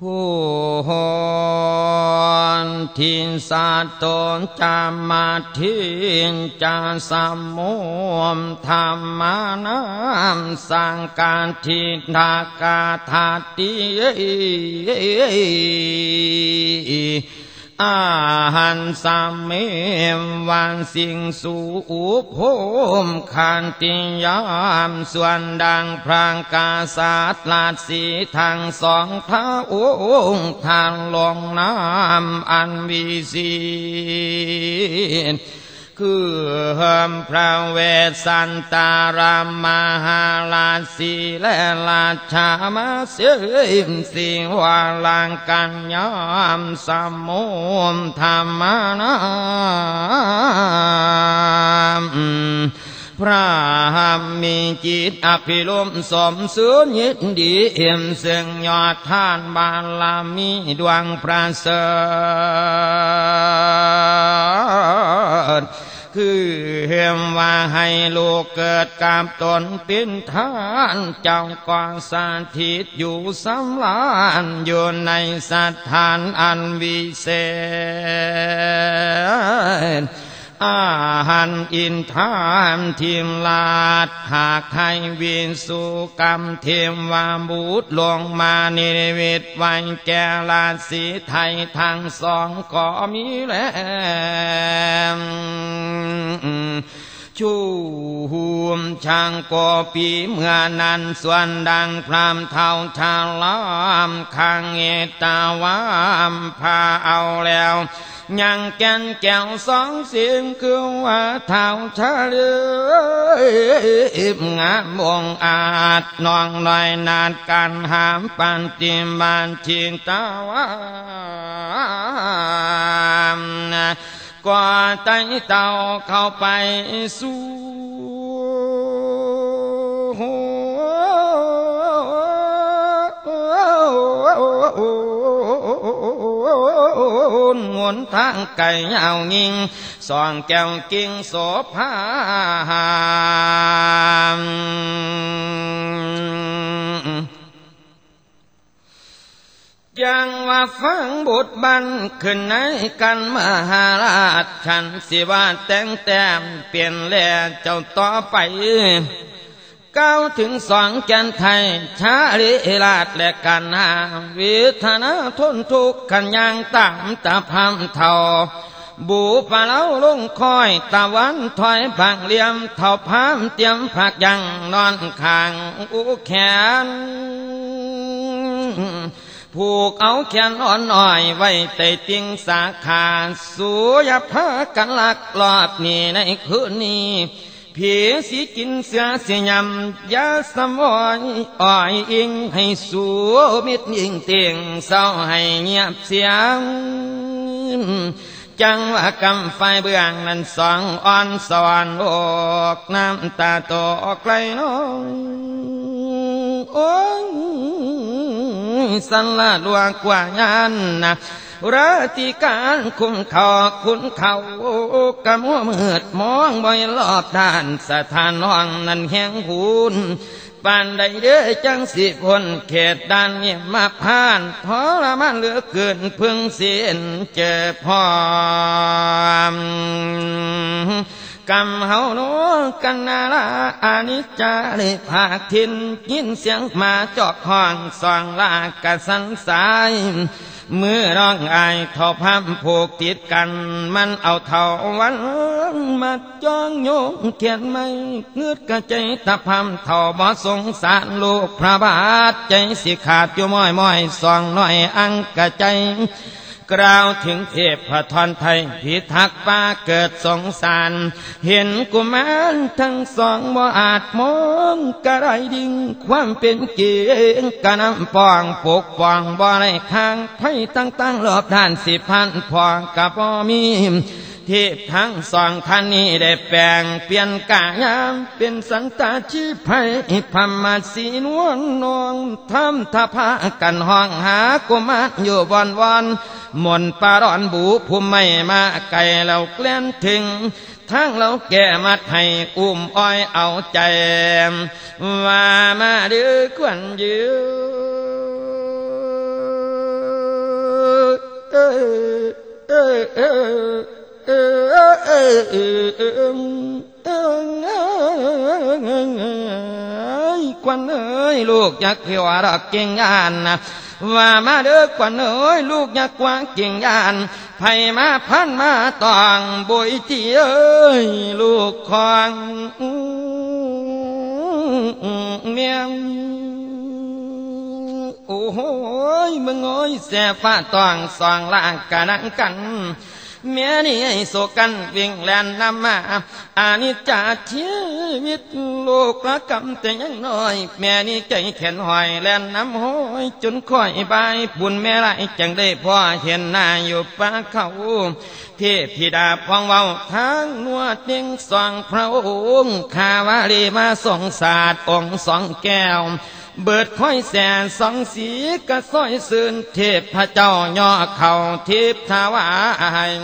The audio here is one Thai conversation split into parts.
ผู้หอนทินสาตนจามาทินจาสมุมธรรมานัมสังการทินากาธาติอาหันสามเมวันสิ่งสู่อุภมขันติยามส่วนดังพรางกาศาสตร์ลาดสีทางสองพระองค์ทางลงน้ำอันวิเศษคือพระเวสสันตารามมหาราศีและราชามาเสียมสิวาลังกันยามสมุมธรรมนามพระมีจิตอภิรมสมสุญยินดีเอี่ยมซึ่งยอดทานบารมีดวงประเสริฐคือเห็นว่าให้ลูกเกิดกับตนเป็นทานเจ้ากองสถิตอยู่สำลานอยู่ในสถานอันวิเศษอาหันอินทามทิมลาดหากให้วินสุกรรมเทมวาบุตรลงมานิเวศไว้แก่ราศีไทยทั้งสองก็มีแล้วชูหุมช่างก็ปีเมื่อนั้นส่วนดังพรามเท่าชาลามขังเอตาวามพาเอาแล้วยังแก่นแก้วสองเสียงคือว่าเท่าชาเลืองามวงอาจนองลอยนาดการหามปันติมานชินตาวามกว่าไตเต่าเข้าไปสู่งนทางไก่ยาวยิงสองแก้วกิ่งโสภายังว่าฟังบทบันขึ้นในกันมหาราชฉันสิว่าแต่งแต้มเปลี่ยนแลเจ้าต่อไปก้าวถึงสองแก่นไทยชาลิราชและกันหาวิธนาทนทุกข์ขันยังตามตาพามเท่าบูปะเล้าลงคอยตะวันถอยผักเหลี่ยมเท่าพามเตรียมผักยังนอนข้างอุแขนผูกเอาแขนอ่อนอ่อยไว้ใต้ติงสาขาสูยพากันลักลอบนี่ในคืนนี้ผีสีกินเสือเสียยำยาสมอยอ่อยอิงให้สูมิดยิงเตียงเศร้าให้เงียบเสียงจังว่ากำไฟเบื้องนั้นสองอ่อนสวรรค์โอกน้ำตาโตไกลน้องโอ้ยสันละดวงกว่างานนะราธิการคุณเขากะมัวมืดมองบ่อยรอบด้านสถานห้องนั้นแห้งหูนปานใดเด้อจังสิพ้นเขตด้านนี้มาผ่านทรมานเหลือเกินเพิ่งเสียนเจอพร้อมกำเฮาโนกันนาลาอานิจจาริภาคทินยินเสียงมาจอกห้องสองลากะสันสายเมื่อร้องไอเท่าพัมผูกติดกันมันเอาเท่าวันมาจ้องโยงเขียนไม่เงืดกระใจตะพัมเท่าบ่สงสารลูกพระบาทใจสิขาดอยู่ม้อยสองน้อยอังกระใจกล่าวถึงเทพพระทอนไทยพิทักษ์ป่าเกิดสงสารเห็นกุมารทั้งสองบ่อาจมองกระไรดิ่งความเป็นเกียงกระนำปองปกป้องบ่ในข้างไพ่ตั้งรอบด้าน10,000พองกับบ่มีเทพทั้งสองท่านนี้ได้แปลงเปลี่ยนกายามเป็นสันตาชีพให้พมาสีนวลนองทำทพากันห้องหากุมารอยู่วันมนปารอนบูภูมิไม่มาไกลเราเกลี้ยนถึงทั้งเราแก่มัดให้อุ้มอ้อยเอาใจว่ามาดื้อควันยืควันเอ้ยลูกยักษ์เขียวรักเก่งยานนะว่ามาเด้อควันเอ้ยลูกยักษ์กว้างเก่งยานไผมาพันมาตองบุยจีเอ้ยลูกของเมียงโอ้โหมึงโอ้ยแสบฟ้าตองสองล่างกะนังกันเมียนี่ให้โศกันวิ่งแล่นนำมาอานิจจาชีวิตลูกละกำแต่ยังน้อยแม่นี่ใจแข็งหอยแล่นน้ำห้อยจนค่อยบายบุญแม่ไรจังได้พ่อเห็นหน้าอยู่ป่าเขาเทพธิดาพองเว้าทางนวดเด้งสองพระองค์ข้าวารีมาส่งศาสตร์องค์สองแก้วเบิดค่อยแสนสองสีกระซ้อยซื่นเทพพระเจ้าย่อเข่าทิพถวาย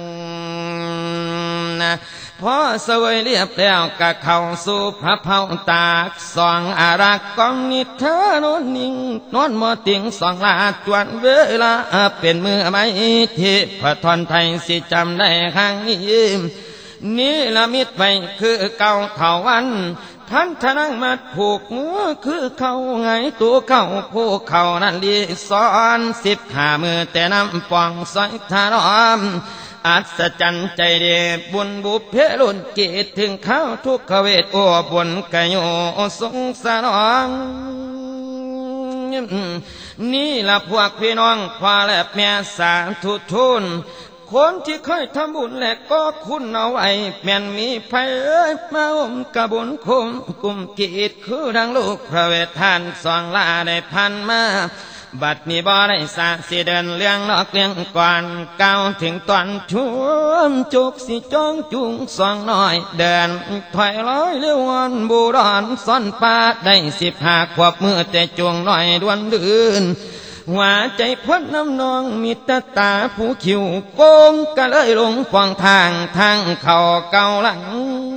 นะพอเสวยเรียบแล้วกะเข้าสู่พระเผาตากสองอารักกองนิทานนนิ่งนอนมอติงสองลาจวนเวลาเป็นมือไม่เทพทอนไทยสิจำได้ข้างนี้นี่ละมิตรไปคือเก่าเท่าวันพันธนังมัดผูกมือคือเขาไงตัวเขาผู้เขานั่นลีสอน15 มือแต่น้ำปองสอยทารอมอัศจรรย์ใจเดบุญบุพเพลุนเกตถึงเข้าทุกขเวทโอ้บุญกโยสงสารนี่ละพวกพี่น้องพ่อและแม่สาธุทุนคนที่เคยทำบุญและก็คุณเอาไว้แม่นมีไผมากะบุญคุ้มกุมกีดคือดังลูกพระเวททานสองลาได้พันมาบัดนี้บ่ได้สาสิเดินเลี้ยงนอกเลี้ยงก่อนก้าวถึงตอนช่วมจุกสิจ้องจุงสองน้อยเดินถอยร้อยเลี้ยววันบูรอนซ่อนป่าได้15 ขวบมือแต่จวงน้อยดวนดืนหัวใจพ้นน้ำนองมีตาผู้คิวโกงก็เลยลงขวางทางเขาเก่าหลัง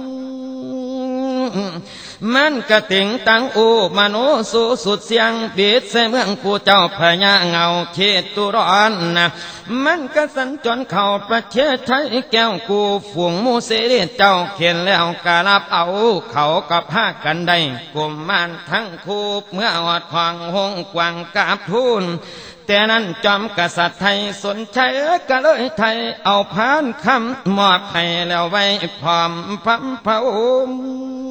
มันกระติงตังอูมโนสุสุดเสียงบีดใส่เมืองผู้เจ้าพญาเงาเขตตุร้อนนะมันกระสันจนเข้าประเทศไทยแก้วกูฝูงมูเสรีเจ้าเขียนแล้วกะรับเอาเขากับพากันได้กลุ่มมันทั้งคูเมื่ออดควางหงกวางกาบทุนแต่นั้นจอมกษัตริย์ไทยสนใจก็เลยไทยเอาพานคำมอบให้แล้วไว้พร้อมพระองค์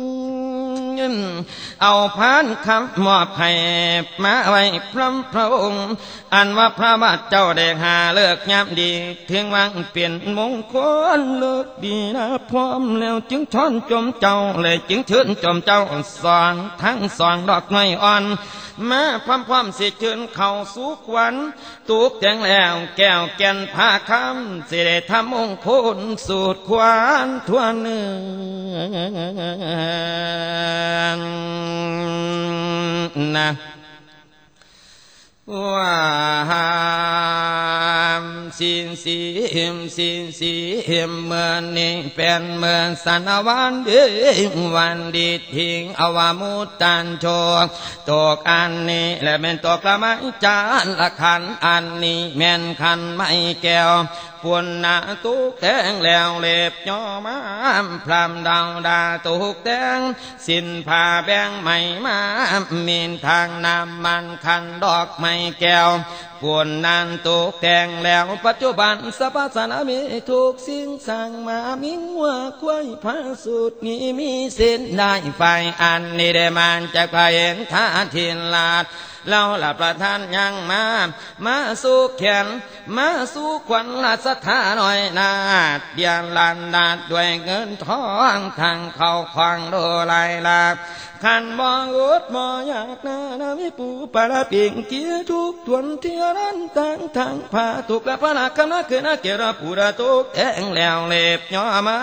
เอาพานคำมอบให้มาไว้พระองค์อันว่าพระบาทเจ้าได้หาเลิกยามดีถึงวังเปลี่ยนมงคลเลิกดีนะพร้อมแล้วจึงช้อนจมเจ้าเลยจึงเชิญจมเจ้าสองทั้งสองดอกไม้อ่อนมาพร้อมสิเชิญเข้าสู่ขวัญตูกแต่งแล้วแก้วแก่นผ้าคำสิได้ทำมงคลสูตรขวัญทั่วเนื้อนะว่าสินสีเมื่อนี้เป็นเมื่อสันวันดีวันดีทิ้งอวามุตตันโชตกอันนี้และเป็นตกละไม้จานละขันอันนี้แม่นขันไม่แก้วปุ่นหน้าตุกแดงแล้วเล็บย่อมาพรำดาวดาตุกแดงสินผ้าแบงไม่มามีนทางน้ำมันขันดอกไม้แก้วปุ่นนานตุกแดงแล้วปัจจุบันสรรพสามีทุกสิ่งสั่งมามิ่งว่าควายพระสูตรนี้มีเส้นได้ไฟอันนี้ได้มันจากพระเองท่าทินลาดเราหลับประทานยังมาสู่แขนมาสู่ขวัญราชธาหน่อยนาดเดียนลันดาดด้วยเงินทองทางเขาควังโดลายลาขันบ่อดบ่อยากนาวิปูปาราเปียงเกียทุกทวนเทียรันตั้งทางพาทุกและพระนาคำนักเกณฑ์เกระปูระตุกแทงแล้วเล็บย่อมา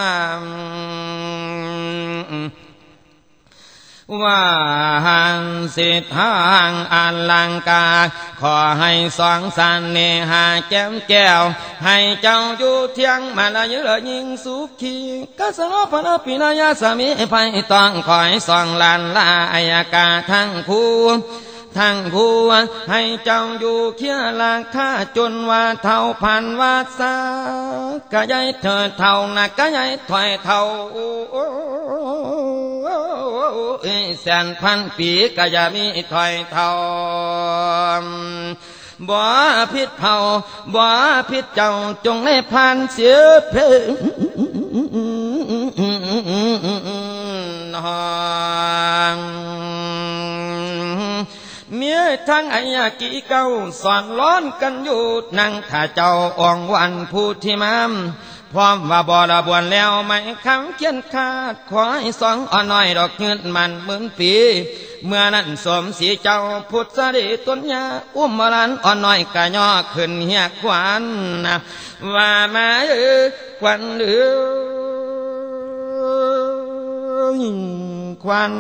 ว่าหันสิทางอันลังกาขอให้สองสันเนหาแก้มแก้วให้เจ้าอยู่เที่ยงมาละยืนยิงสุขีกัสโนพระปินายาสามีไปต้องคอยสองลานลาอายกาทั้งคู่ททางหัวให้เจ้าอยู่เคียราคาจนว่าเท่าพันวาสากะยายเธอเท่านะกะยายถอยเท่าแสนพันปีกะยามีถอยเท่าบ่พิษเผาบ่พิษเจ้าจงได้ผ่านเสียเพลงเมียทั้งไอยากีเก้าสอนร้อนกันอยู่นั่งถ้าเจ้าอ่องวันผู้ที่มามพร้อมว่าบ่ละบวนแล้วไม่คำเขียนขาดขอให้สองอ่อนน้อยดอกเงินมันเหมือนปีเมื่อนั้นสมศรีเจ้าพุทธดีต้นยาอุ้มมาลันอ่อนน้อยกะย่อขึ้นเฮียขวัญนะว่ามาขวัญหรือขวัญ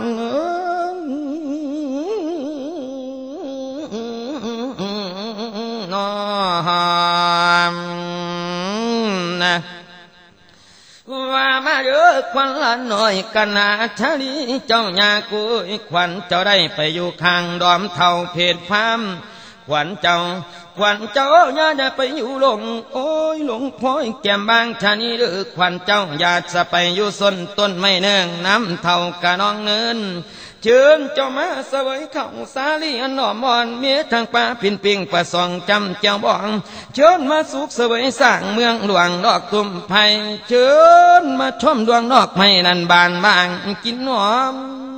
นะว่ามาเยอะควันละหน่อยกันนาชาลีเจ้าญากุยขวัญเจ้าได้ไปอยู่ข้างดอมเท่าเพศพามขวัญเจ้าอย่าได้ไปอยู่หลงโอ้ยหลงพ้อยแก้มบางชานีหรือขวัญเจ้าอย่าจะไปอยู่ส้นต้นไม่เนื่องน้ำเท่ากะน้องเนินเชิญเจ้ามาเสวยข้าวสาลีอันหอมอ่อนเมียทางป่าพินปิงประสองจำเจ้าบองเชิญมาสุขเสวยสร้างเมืองหลวงดอกตุ่มไผ่เชิญมาชมดวงดอกไม้นันบานบางกินหอม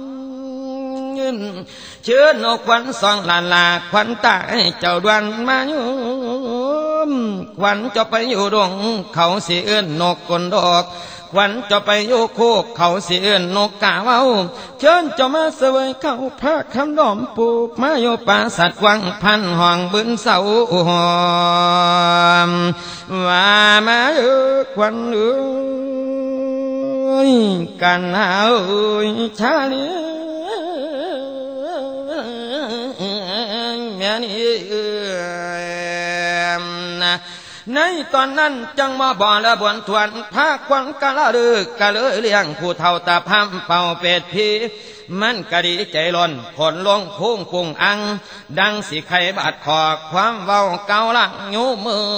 เชิญเอาขวัญสองลานลาขวัญตาเจ้าดวนมาอยู่ขวัญจะไปอยู่ดงเขาสิเอื้อนนกกลดอกขวัญจะไปโยโคกเขาสิเอื้อนนกกาเว้าเชิญเจ้ามาเสวยเข้าพระคำดอมปลูกมาโยป่าสัตว์วังพันห้องบึนเสาหอมว่ามาขวัญเอ้ยกันเอาชาลีแม่นี่ในตอนนั้นจังมาบ่อละบวนทวนพาควันกะละลึกกะเลยเลี้ยงผู้เฒ่าตาพามเป่าเป็ดพีมันกะดีใจล้นผลลงพุ่งปุ่งอังดังสีไข่บาดคอความเว้าเกาลังยูมือ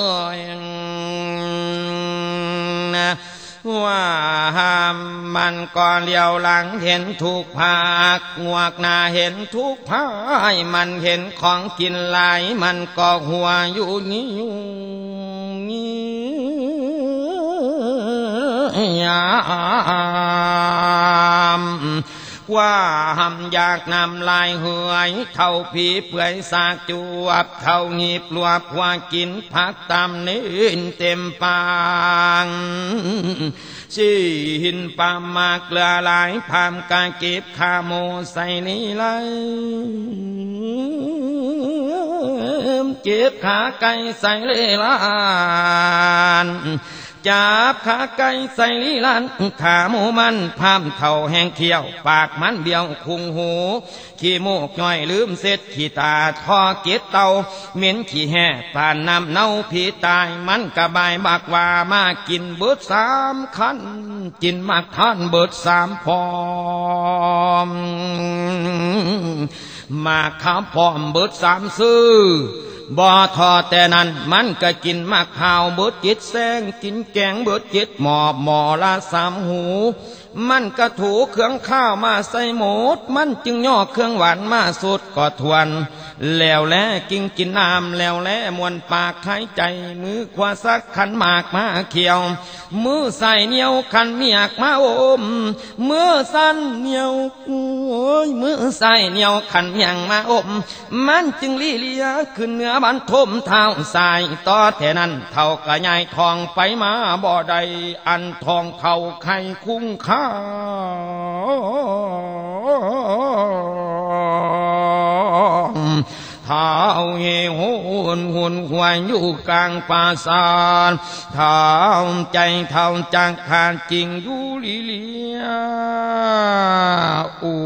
ว่ามันก่อนเลี้ยวหลังเห็นทุกภาคงวกหน้าเห็นทุกภายมันเห็นของกินหลายมันก็หัวอยู่นี้ยามว่าหำอยากนำลายเหือยเท่าผีเปื่อยสากจวบเท่าหีบลวบว่ากินผักตามนินเต็มปางชีหินปามากเกลือหลายพามกาเก็บขาโมใส่นี่ไหลเก็บขาไก่ใส่เลลานจับขาไก่ใส่ลีลันขาหมูมันพามเท่าแห้งเขียวปากมันเบี้ยวคุงหูขี้มูกย่อยลืมเสร็จขี้ตาท่อเก็ดเตาเหม็นขี้แห่ผ่านน้ำเน่าผีตายมันกระบายบักว่ามากินเบิด3 ขันกินมากท่านเบิด3 พร้อมมาข้าวพร้อมเบิด3 ซื้อบ่ทอแต่นั้นมันก็กินมากข้าวเบิด7 แซงกินแกงเบิด7 หม้อละ3 หูมันก็ถูเครื่องข้าวมาใส่หมดมันจึงย่อเครื่องหวานมาสุดก็ทวนแล้วแลกินน้ำแล้วแลมวนปากหายใจมือขวาสักขันหมากมาเขียวมือใส่เหนียวขันเมียกมาอมมือสั้นเหนียวมือใส่เหนียวขันเมียงมาอมมันจึงลี่เลียขึ้นเหนือบันทมเท้าใส่ต่อแต่นั้นเท่ากระยายทองไปมาบ่ใดอันทองเท่าไข่คุ้งค่าเท้าเหี่ยวหุ่นควายอยู่กลางป่าสานเท้าใจเท้าจังขาดจริงอยู่ลิเลียโอ้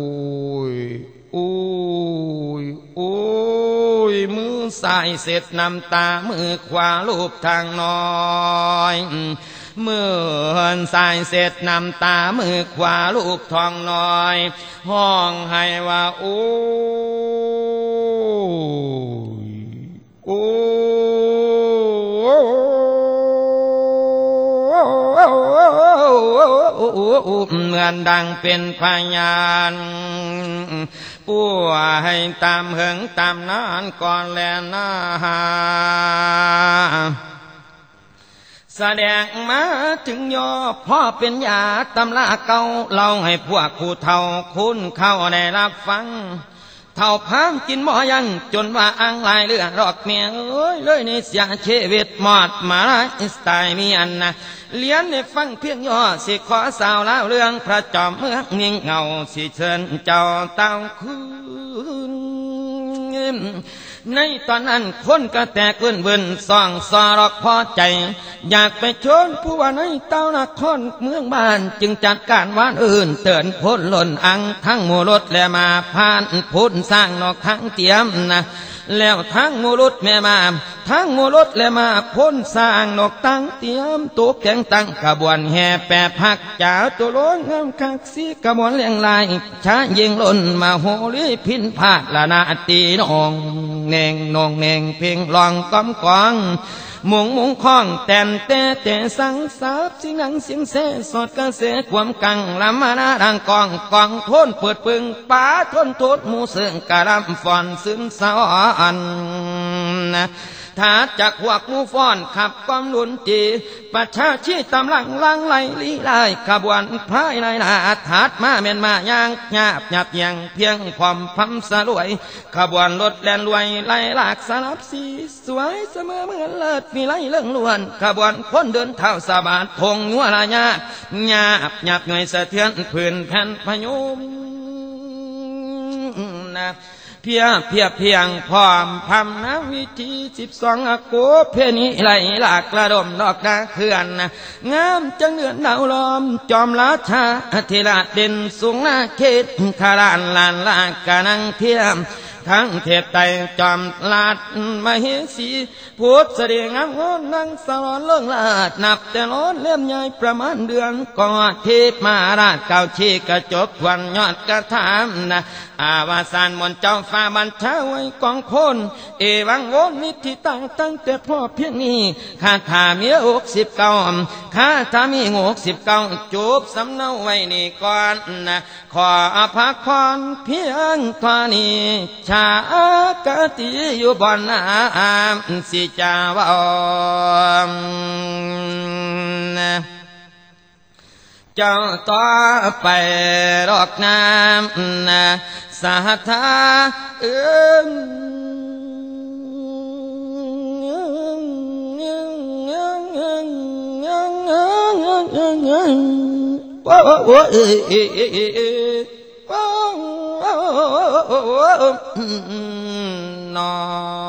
ยมือซ้ายเสร็จน้ำตามือขวาลูบทางน้อยเมื่อสายเสร็จน้ำตามือขวาลูกทองน้อยห้องให้ว่าโอ้เหมือนดังเป็นพยานผู้ให้ตามเหิงตามนานก่อนแลหน้าแสดงมาถึงย่อพ่อเป็นยาตำราเก่าเล่าให้พวกผู้เฒ่าคุ้นเข้าได้รับฟังเท่าพามกินหมอยังจนว่าอังลายเลือรอกเมียเอ้ยเลยในเสียชีวิตหมอดมาลายสไตล์มีอันนะเลี้ยนในฟังเพียงย่อสิขอสาวเล่าเรื่องพระจอมเมืองนิ่งเงาสิเชิญเจ้าเต้าคืนในตอนนั้นคนก็แตกเวินส่องสอรอกพอใจอยากไปชนผู้ว่าในเต้านครเมืองบ้านจึงจัดการวานอื่นเตือนพ้นหล่นอังทั้งหมู่รถและมาผ่านพุทธสร้างนอกทั้งเตรียมนะแล้วทั้งมูรุษแม่มาทั้งมูรุษและมาพ้นสร้างนกตั้งเตรียมตัวแข่งตั้งกระบวนแห่แปรพักจ่าตัวล้นงามคักสีกระบวนเลี้ยงลายช้ายิงล้นมาโหรีพินพาดละนาตีนองเน่งนองเน่งเพ่งลองก้มกองมุงคล้องแตนแต่สังสาบสิงังเสียงเสสดกระเสความกังลำมานาดังกองโทนเปิดปึงป้าทนโทษมูเสื่องกะลำฟอนซึมสอนนะถ้าจากพวกมูฟ้อนขับกอมลุนจีประชาชีตำลังลังไหลลีลายขบวนพายในนาถาดมาเมียนมาย่างหยาบยังเพียงความพัมสลวยขบวนรถแล่นรวยไล่หลากสลับสีสวยเสมอเหมือนเลิศมีไล่เรื่องล้วนขบวนคนเดินเท้าสะบาดทงยัวลายาหยาบหน่วยสะเทือนพื้นแผ่นพยุมนะเพียงพร้อมพำน้ำวิธี12อโกเพนีไหลหลากกระดมดอกดาเขื่อนงามจังเดือนดาวล้อมจอมราชาเทระเด่นสูงหน้าเขตคารานลานลากานังเทียมทั้งเทพไตจอมลาดมเหสีพูดเสด็จงามงอนนั่งสลอนเรื่องลาดนับแต่ล้นเล่มใหญ่ประมาณเดือนก่อเทพมาราชเก่าชีกระจกวันยอดกระถามนะอาวาสานมนเจ้าฟ้าบัญชาไว้กองคนเอวังโวนนิธิตั้งแต่พ่อเพียงนี้ข้าถามี69ข้าถามี69จูบสำเนาไว้นี่ก่อนนะขออภักพรเพียงเท่านี้ชากติอยู่บนน้ำสิจาวเจ้าต่อไปรอกน้ำนะสาธานอ